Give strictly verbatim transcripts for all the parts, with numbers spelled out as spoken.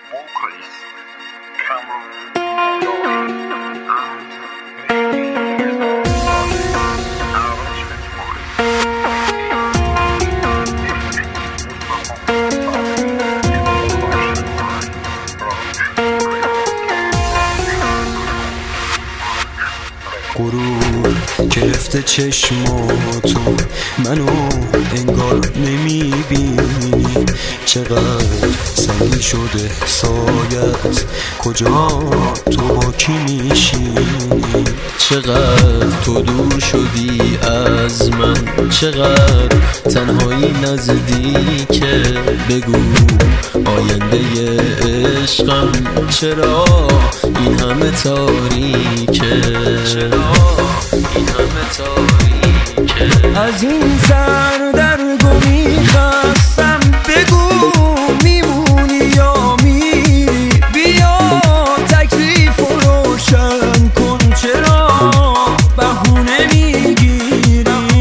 vocalist Cameron Moulay and Mehdi غرور گرفته چشماتو، منو انگار نمیبینی. چقدر سنگین شده سایت، کجا تو با کی میشینی؟ چقدر تو دور شدی از من، چقدر تنهایی نزدیکه. بگو آینده عشقم چرا این همه تاریکه؟ چرا این همه تاریکه؟ از این سر در گمی خستم، بگو میمونی یا میری؟ بیا تکلیف رو روشن کن، چرا بهونه میگیری؟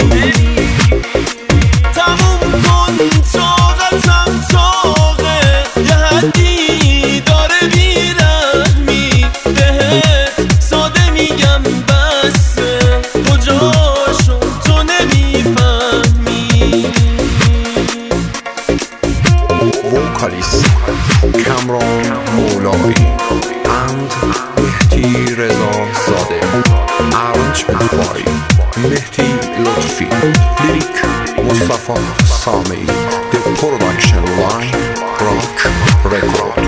تموم کن طاقتم طاقه، یه حدی داره بیرحمی بهت ساده میگم بسه، کجاشو تو نمیفهمی. vocalist Cameron Moulay and Mehdi Rezazadeh, arrangement by Mehdi Lotfi, lyric Mustafa Samei, the production line Rock Record.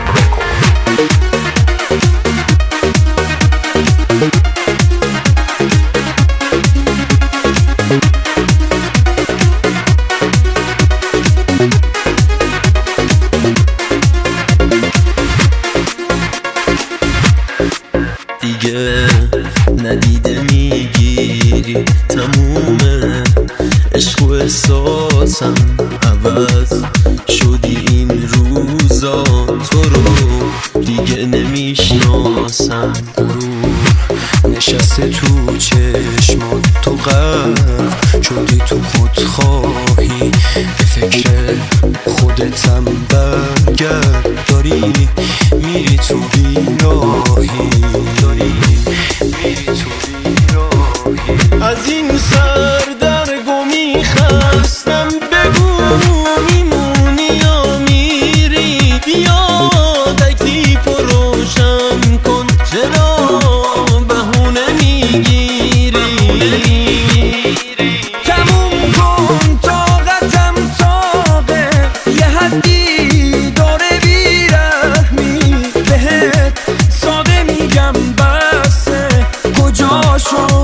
دیگه ندیده میگیری، تمومه عشق و احساسم عوض شدی این روزا، تو رو دیگه نمیشناسم. غرور نشسته تو چشمات، تو غرق شدی تو خودخواهی، به فکر خودتم برگرد، داری میری تو بیراهی، داری میری تو بیراهی. از این سر در گمی خستم، بگو میمونی یا میری؟ بیا تکلیف رو روشن کن، چرا بهونه میگیری؟ تموم کن طاقتم طاقه، یه حدی داره بیرحمی بهت ساده میگم بسه، کجاشو